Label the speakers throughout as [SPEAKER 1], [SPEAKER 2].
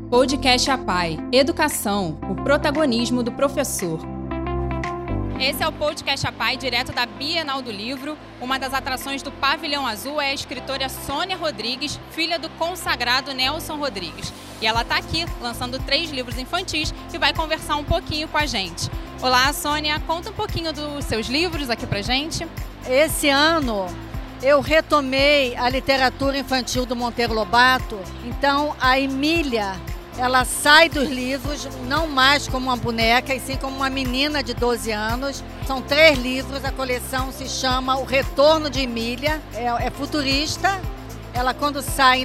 [SPEAKER 1] Podcast APAE. Educação, o protagonismo do professor. Esse é o Podcast APAE, direto da Bienal do Livro. Uma das atrações do Pavilhão Azul é a escritora Sônia Rodrigues, filha do consagrado Nelson Rodrigues. E ela está aqui, lançando 3 livros infantis e vai conversar um pouquinho com a gente. Olá, Sônia, conta um pouquinho dos seus livros aqui pra gente.
[SPEAKER 2] Esse ano eu retomei a literatura infantil do Monteiro Lobato, então a Emília, ela sai dos livros, não mais como uma boneca, e sim como uma menina de 12 anos. São 3 livros, a coleção se chama O Retorno de Emília, é futurista. Ela, quando sai em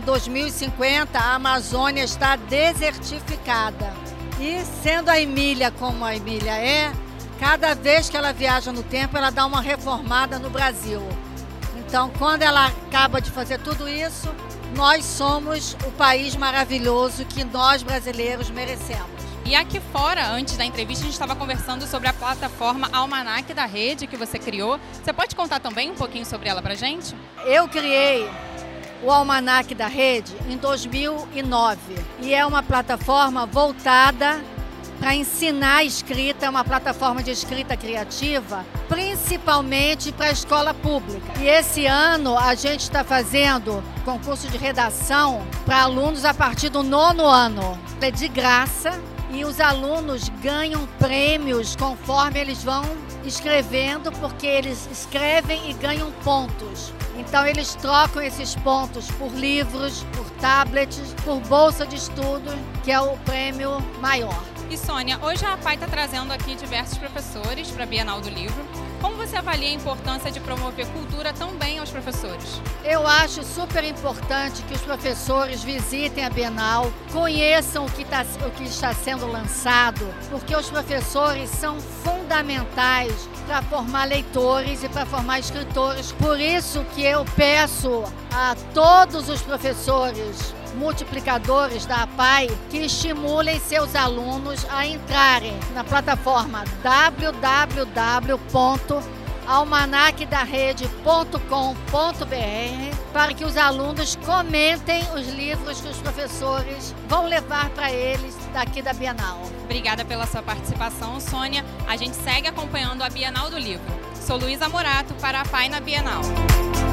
[SPEAKER 2] 2050, a Amazônia está desertificada. E sendo a Emília como a Emília é, cada vez que ela viaja no tempo, ela dá uma reformada no Brasil. Então, quando ela acaba de fazer tudo isso, nós somos o país maravilhoso que nós brasileiros merecemos.
[SPEAKER 1] E aqui fora, antes da entrevista, a gente estava conversando sobre a plataforma Almanac da Rede que você criou. Você pode contar também um pouquinho sobre ela pra gente?
[SPEAKER 2] Eu criei o Almanac da Rede em 2009 e é uma plataforma voltada para ensinar a escrita, é uma plataforma de escrita criativa, principalmente para a escola pública. E esse ano a gente está fazendo concurso de redação para alunos a partir do 9º ano. É de graça e os alunos ganham prêmios conforme eles vão escrevendo, porque eles escrevem e ganham pontos. Então eles trocam esses pontos por livros, por tablets, por bolsa de estudo, que é o prêmio maior.
[SPEAKER 1] E Sônia, hoje a APAE está trazendo aqui diversos professores para a Bienal do Livro. Como você avalia a importância de promover cultura também aos professores?
[SPEAKER 2] Eu acho super importante que os professores visitem a Bienal, conheçam o que está sendo lançado, porque os professores são fundamentais para formar leitores e para formar escritores. Por isso que eu peço a todos os professores multiplicadores da APAE que estimulem seus alunos a entrarem na plataforma www.almanacdarrede.com.br para que os alunos comentem os livros que os professores vão levar para eles daqui da Bienal.
[SPEAKER 1] Obrigada pela sua participação, Sônia. A gente segue acompanhando a Bienal do Livro. Sou Luísa Morato para a APAE na Bienal.